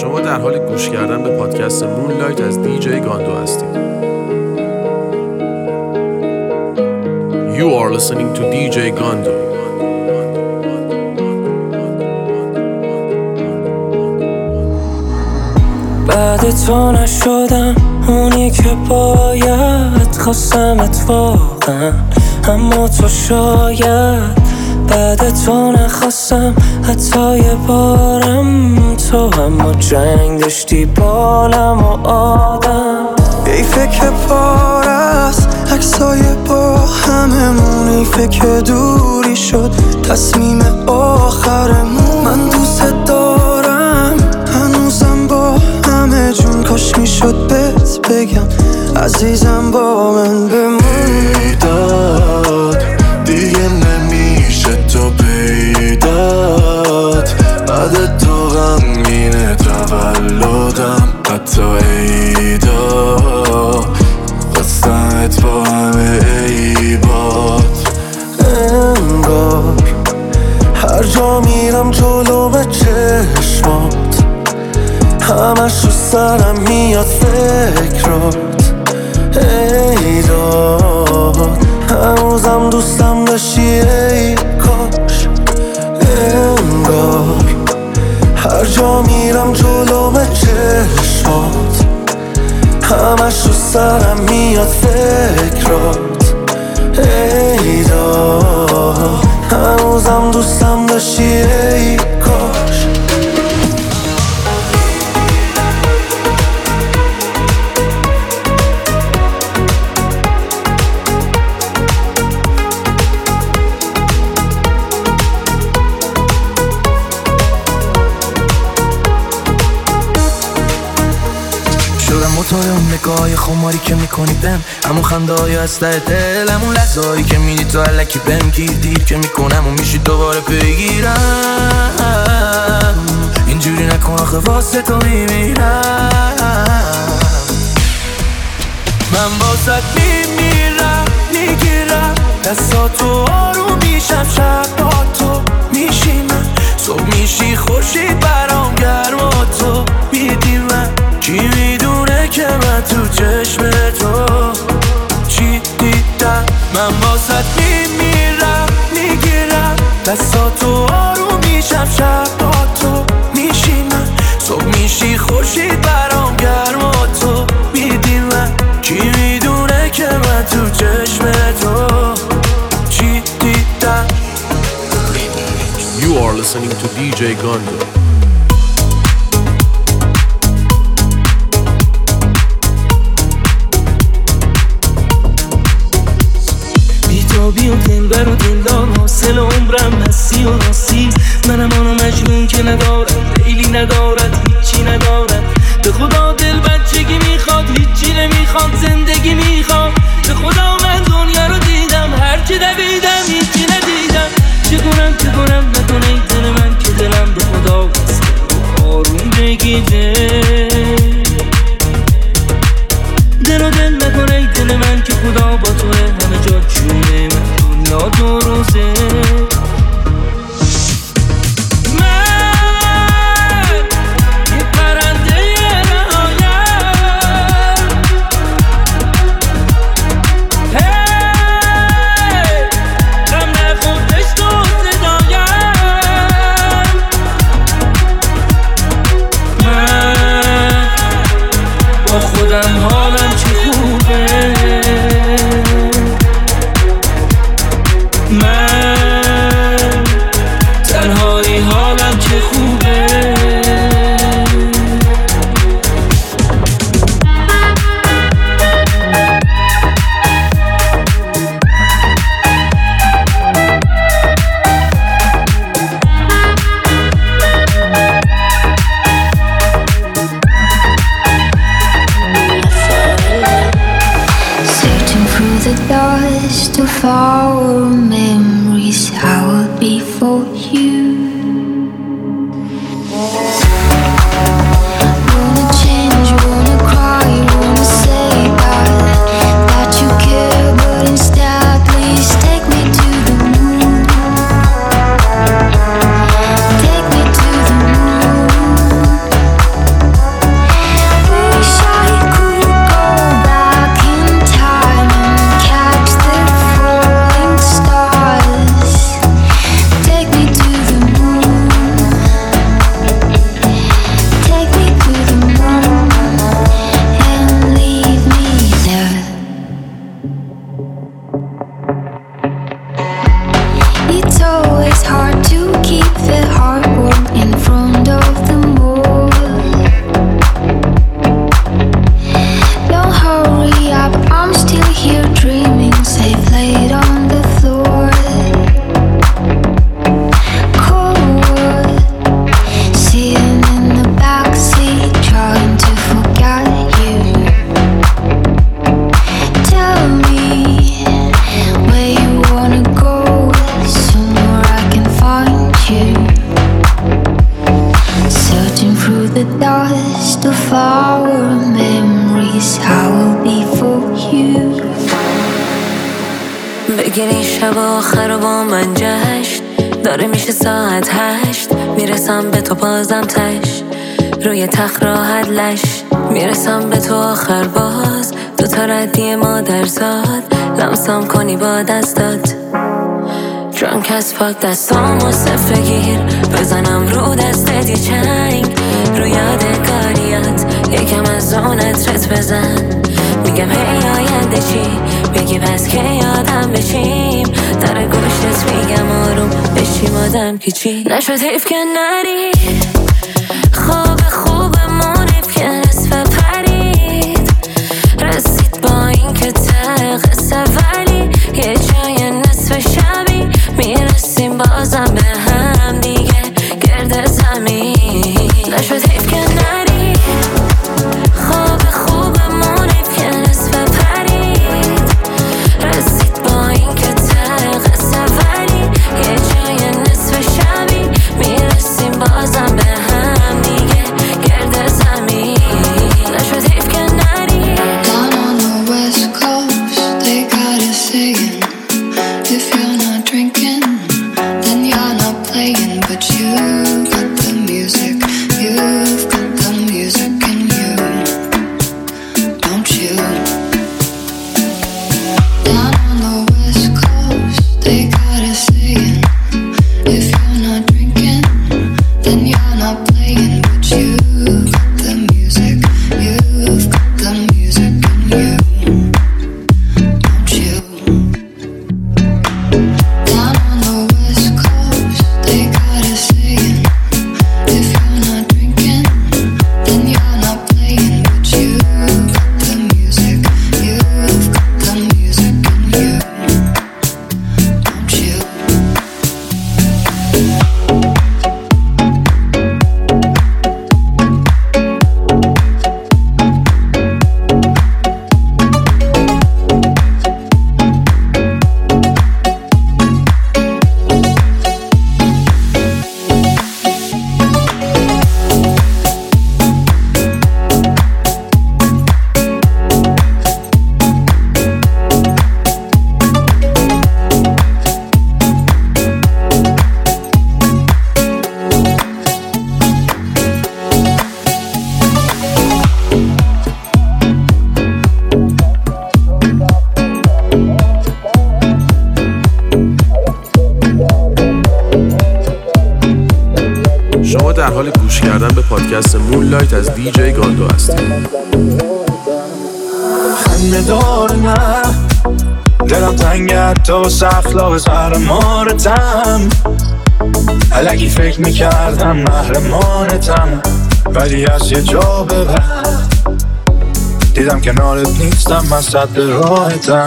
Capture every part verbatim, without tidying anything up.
شما در حال گوش کردن به پادکست مونلایت از دی جی گاندو هستید. You are listening to دی جی گاندو. بعد تو نشدم اونی که باید، خواستمت واقعا اما تو شاید. بعد تو نخواستم حتی یه بارم، تو اما جنگ داشتی بالم و آدم. حیفه که پار است عکسای با هممون، حیفه که دوری شد تصمیم آخرمون. من دوست دارم هنوزم با همه جون، کاش میشد بهت بگم عزیزم با من بمون. بیداد دیگه نمیشه تو پیدات، بعد تو غمگینه تولدم حتی عیدا، خواستمت با همه عیبات. انگار هر جا میرم جلو به چشمات، همش رو سرم میاد فکرات. ای داد هنوزم دوستم داشتی ای کاش. انگار هر جا میرم جلو به چشمات، همش رو سرم میاد فکرات. ای داد هنوزم دوستم داشتی ای کاش. موتور اون نگاه خماری که میکنی بهم، همون خنده های از ته دل، همون لحظه هایی که میدی تو علکی بهم گیر دیر که میکنم و میشی دوباره پیگیرم. اینجوری نکن آخه واسه تو میمیرم. من واسه میمیرم میگیرم دستاتو آروم میشم، شب با تو میشینم، صبح میشی خورشید برام گرم و تو بیدی. من کی میدونه که من تو چشم تو چی دیدم. من واسه میمیرم میگیرم دستاتو آروم میشم، شب با تو میشینم، صبح میشی خورشید برام گرم و تو بیدی. من کی میدونه که من تو چشم تو چی دیدم. You are listening to دی جی گاندو. بی و دلبر و دلدار حاصل عمرم هستی و راستی. منم آنو مجنون که ندارد لیلی ندارد هیچی ندارد. به خدا دل بچگی میخواد هیچی نمیخواد، زندگی میخواد. به خدا من دنیا رو دیدم هرچی دویدم هیچی ندیدم. چه کنم چه کنم نکنه ای دل من که دلم به خدا بسته آروم بگیده. دل و دل نکنه ای دل من که خدا با توه همه جا جونه من، دنیا دو روزه. من یه پرنده رهایم، هی غم نخوردش تو صدایم. the dust of our memories. I will be for you. بگیری شب آخر با من جشن، داره میشه ساعت هشت، میرسم به تو بازم تش، روی تخت راحت لش، میرسم به تو آخر باز، دو تا ردی مادرزاد، لمسم کنی با دستات. Drunk as fuck دستامو صفه گیر، بزنم رو دستت یه چنگ، رو یادگاریات یکم از اون عطرت بزن. میگم هی آینده چی، بگی پس که یادم بشیم، در گوشت میگم آروم بشیم آدم که چی نشد حیف که نری. خواب خوبمون حیف که نصف پرید، رسید با این که ته قصه ولی یه جای نصف شبی میرسیم بازم به هم دیگه گرد زمین. نشد حیف که نری. خواب خوبمون حیف که نصف پرید، رسید با این که ته قصه ولی یه جای نصف شبی میرسیم بازم به هم دیگه گرد زمین. نشد حیف که نری. Down on the west coast, they got us saying, if you're not drinking, then you're not playing. But you got the music, you've got the music in you, don't you? Down on the west coast, they got us saying, if you're not drinking, then you're not playing. But you got the music, you've got the music in you, don't you? Down on the west coast, they got us saying, if you're not drinking, then you're not playing. But you got the music, you've got the music in you, don't you? شما در حال گوش کردن به پادکست مونلایت از دی جی گاندو هستید. خنده دار نه دلم تنگت تو سخلاق زهر مارتم، الگی فکر میکردم محرمانتم، ولی از یه جا به بعد دیدم کنارت نیستم، من صد راحتم.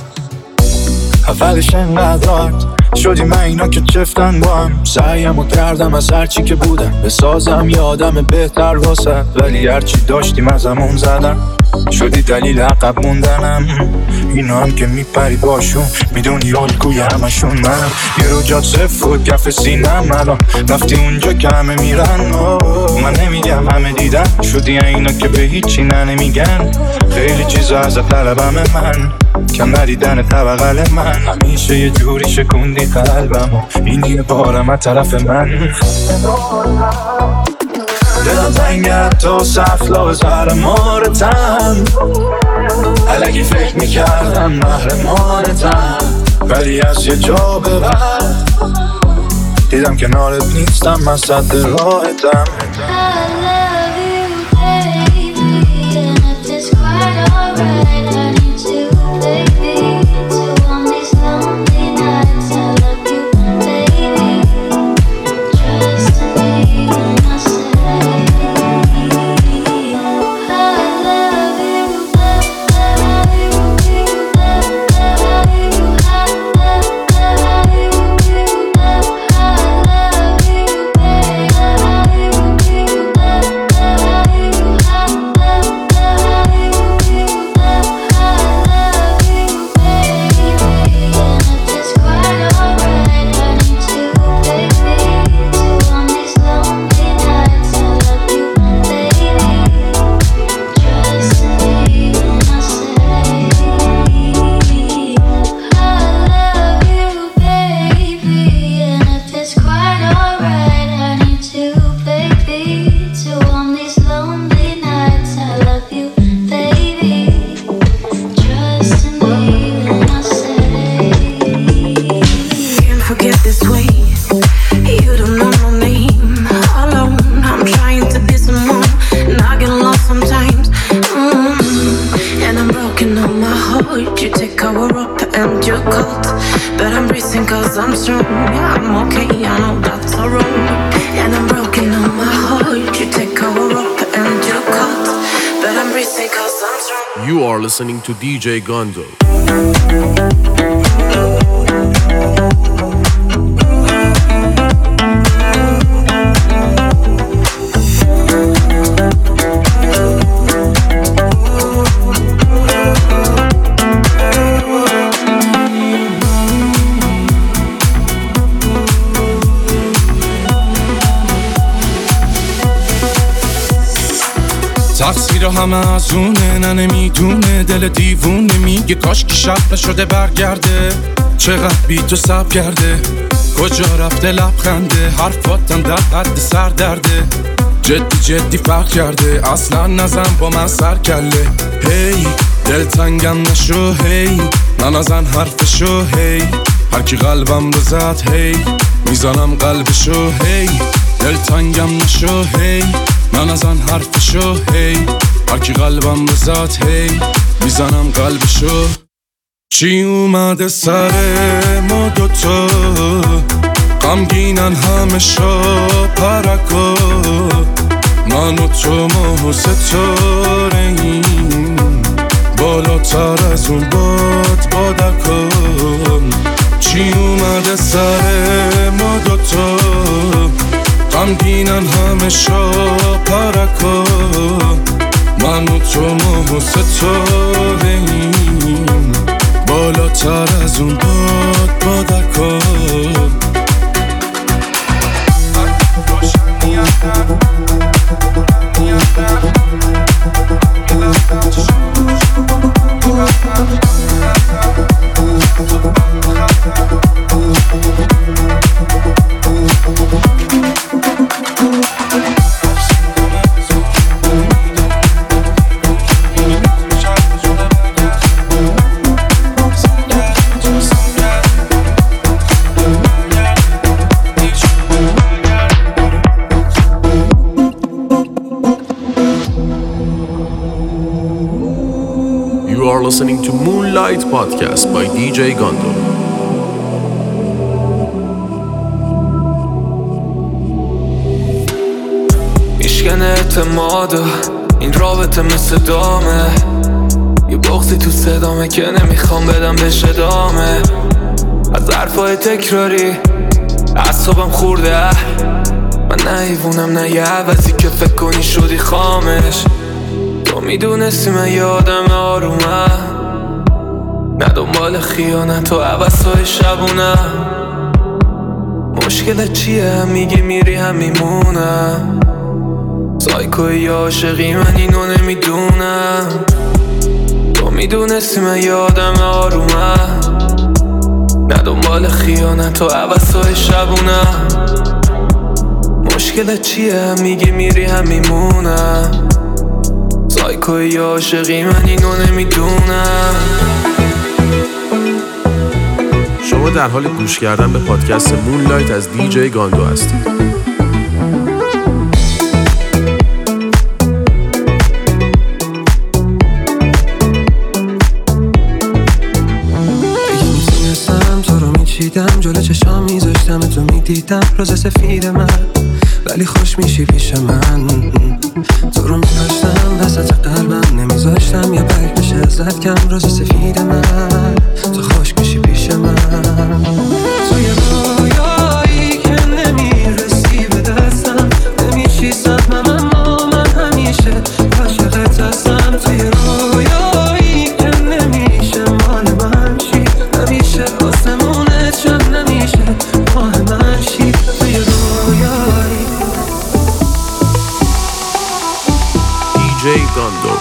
اولش انقدر راحت شدی من اینا که چفتن با هم، سعیمو کردم از هرچی که بودم بسازم یه آدم بهتر واسه، ولی هرچی داشتیم ازمون زدن، شدی دلیل عقب موندنم. اینا هم که میپری باشون میدونی الگوی همشون منم، یه رو جات صفر و کف سینم، الان رفتی اونجا که همه میرن. من نمیگم همه دیدن، شدی اینا که به هیچی نه نمیگن، خیلی چیزا ازت طلبم من، کم ندیدن طبقل من، همیشه یه جوری شکوندی قلبم، این یه بارم از طرف من. دلم تنگت تو سخلاق زهر مارتم، الگی فکر میکردم محرمانتم، ولی از یه جا به بعد دیدم کنارت نیستم، من صد راحتم. I You are listening to دی جی Gondo. تقصیر همه از اونه، نه نمیدونه، دل دیوونه میگه کاش که شب نشده برگرده. چقدر بی تو سب کرده، کجا رفته لبخنده، حرفاتم در حد سر درده. جدی جدی فرق کرده، اصلا نزن با من سر کله. هی دل تنگم نشو، هی ننزن حرفشو، هی هر کی قلبم رو زد، هی میزنم قلبشو. هی دل تنگم نشو، هی ننزن حرفشو، هی هر کی قلبم رو زد، هی میزنم قلبشو. چی اومده سر ما دوتا، غمگینن همه شا پرکا، من و تو ما ستاره‌ایم، بالاتر از اون باد بادکن. چی اومده سر ما دوتا، غمگینن همه شا پرکا، من و تو ما ستاره‌ایم، بالاتر از اون باد بادکن. You are listening to Moonlight Podcast by دی جی Gondo. میشکنه اعتمادا این رابطه مثل دامه، یه بغضی تو صدامه که نمیخوام بدم بهش ادامه. از حرفای تکراری اعصابم خورده، من نه حیوونم نه یه عوضی که فکر کنی شدی خامش. تو میدونستی من یه آدم آرومم، نه دنبال خیانت و عوضای شبونم. مشکلت چیه؟ هم میگی میری هم میمونم، سایکوی یا عاشقی من اینو نمیدونم. تو میدونستی من یه آدم آرومم، نه دنبال خیانت و عوضای شبونم. مشکلت چیه؟ هم میگی میری هم میمونم، سایکوی یا عاشقی من اینو نمیدونم. شما در حال گوش کردن به پادکست مونلایت از دی جی Gondo هستید. دیدم جلو چشام میذاشتم تو میدیدم روز سفید من، ولی خوش میشی پیش من. تو رو میداشتم وسط قلبم، نمیذاشتم یه برگ بشه ازت کم. روز سفید من تو خوش میشی پیش من. توی رویایی که نمیرسی به دستم، نمیشی سهمم اما من همیشه عاشقت هستم. توی رویایی که نمیشه مال من شی، نمیشه آسمونت شم، نمیشه ماه من شی. توی رویایی دی جی Gondo.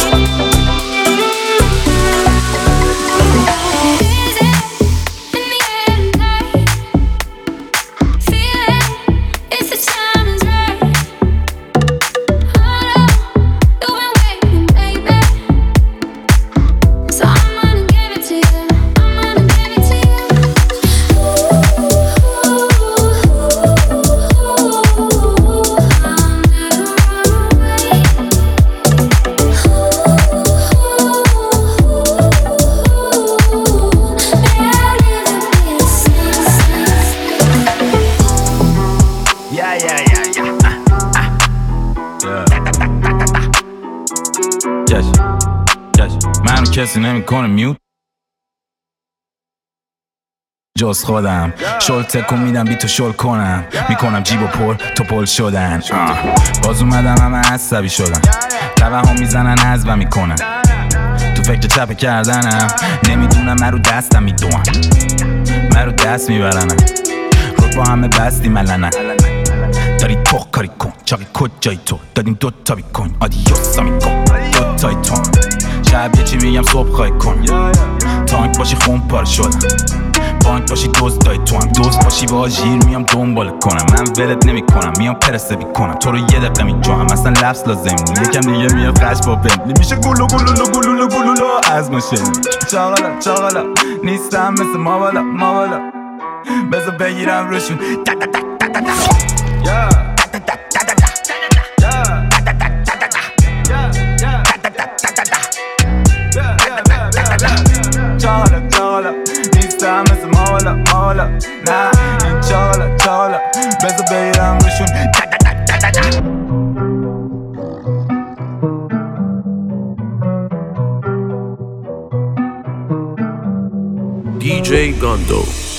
In the منو کسی نمیکنه میوت جز خودم شل تکون میدم بی تو شل کنم میکنم جیبو پر تو پل شدن آه. باز اومدم همه عصبی شدم توهم میزنن حذفم میکنن تو فکر چپه کردنم نمیدونم من رو دستم میدونم من رو دست میبرنم رو با همه بستی ملنه داری تو کاری کن چاقی کجایی تو دادیم دو تا بیکن آدیوسا میکن دو تای تو شب یه چی میگم صبح خواهی کن تانک باشی خون پاره شدم بانک باشی دوست دای تو هم دوست باشی با آژیر میام دنبال کنم من ولت نمی کنم میام پرسه بی کنم تو رو یه دقیقه می جوام اصلا لفظ لازم نی یکم دیگه میاد خش با بنتلی میشه گلو گلولو گلولو گلولو از ماشین چاقالا چاقالا نیستم مثل ما بالا ما بالا بذار بگیرم روشون دا دا دا دا دا دا یا دا دا دا دا دا یا دا دا دا دا دا یا یا دا دا دا دا دا چاقالا چاقالا نیستم مثل ما بالا ما بالا نه این چاقالا چاقالا بذار بگیرم روشون دا دا دا دا دا دی جی گاندو.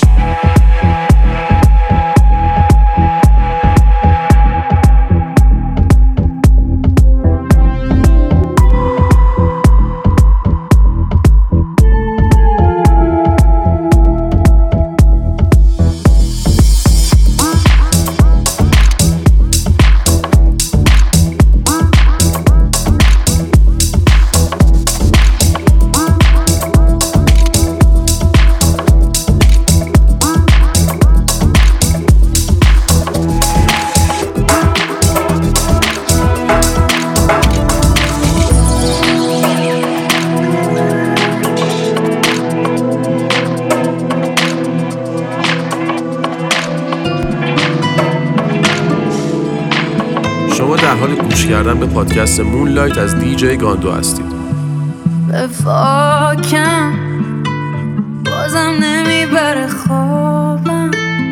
شما در حال گوش کردن به پادکست مونلایت از دی جی گاندو هستید. به فاکم بازم نمیبره خوابم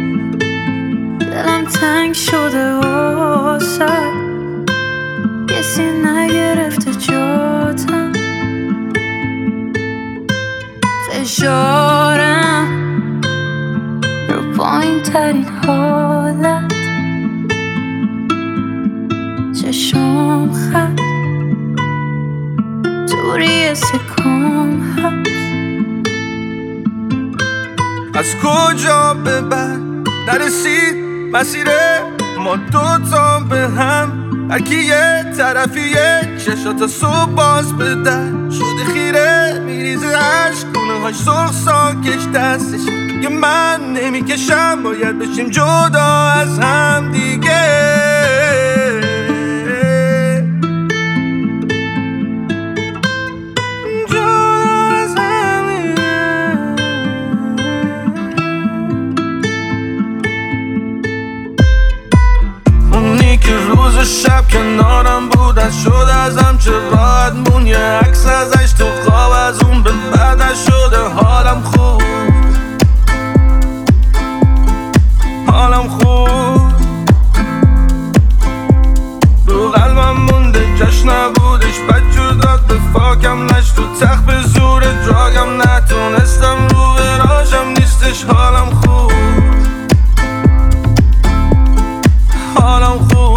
دلم تنگ شده واسه کسی نگرفته جاتم فشارم رو پایین ترین حالت چشم خط توری سکم هست از کجا به بعد نرسید مسیر ما دوتا به هم هرکی یه طرفیه چشاتا صبح باز بدن شده خیره میریزه عشق گونه هاش سرخ ساکش دستش که من نمیکشم باید بشیم جدا از هم دیگه روز و شب کنارم بود از شد ازم چه راحت مون یه عکس ازش تو خواب از اون به بعدش شده حالم خوب حالم خوب رو قلبم مونده جشن نبودش بد جور داد به فاکم نش تو تخت به زور دراگم نتونستم رو براشم نیستش حالم خوب حالم خوب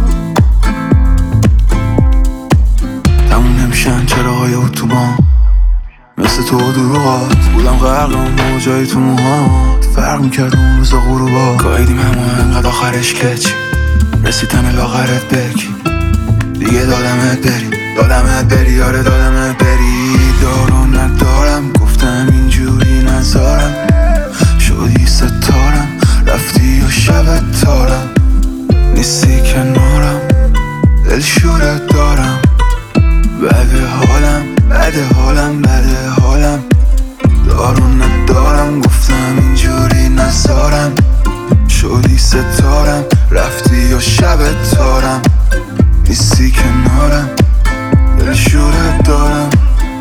تموم نمیشن چراغای اتوبان مثل تو دروغات بودم غرق اون موجای تو موهات فرق میکرد اون روزا غروبات قایدیم همه انقدر آخرش کچ رسیدن لاغرت بکی دیگه دادمت بری دادمت بری آره دادمت بری دارو ندارم گفتم اینجوری نزارم شدی ستارم رفتی و شب تارم نیستی کنارم دل شورت دارم بده حالم بده حالم بده حالم دارو ندارم گفتم اینجوری نزارم شدی ستارم رفتی و شب تارم نیستی کنارم دل شورت دارم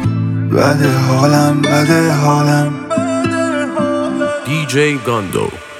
بده حالم بده حالم دی جی گاندو.